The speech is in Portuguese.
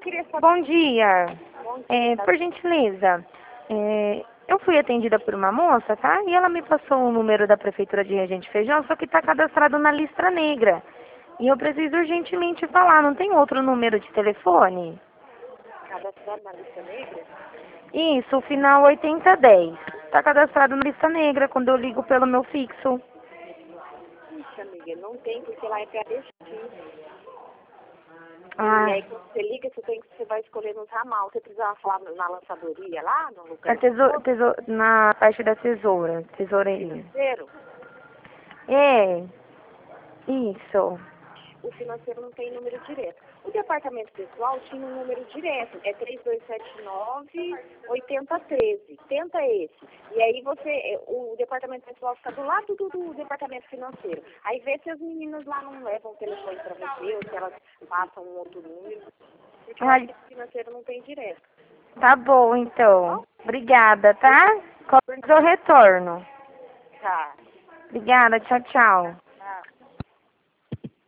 queria saber. Bom dia. Bom dia, Por gentileza, eu fui atendida por uma moça, tá? E ela me passou o número da Prefeitura de Regente Feijão, só que está cadastrado na lista negra. E eu preciso urgentemente falar, não tem outro número de telefone? cadastrado na lista negra? Isso, o final 8010. Está cadastrado na lista negra quando eu ligo pelo meu fixo. Ixi, amiga, não tem, porque lá é para destino. Ah, E aí, quando você liga, você vai escolher no ramal. Você precisava falar na lançadoria lá, no lugar na parte da tesoura, tesoureirinha. financeiro. É, isso. O financeiro não tem número direto. O departamento pessoal tinha um número direto, é 3279-8013. Tenta esse. E aí o departamento pessoal fica do lado do departamento financeiro. Aí vê se as meninas lá não levam o telefone para você ou se elas passam um outro número. Porque eu acho que o financeiro não tem direto. Tá bom, então. Obrigada, tá? Qualquer coisa eu retorno. Tá. Obrigada, tchau, tchau.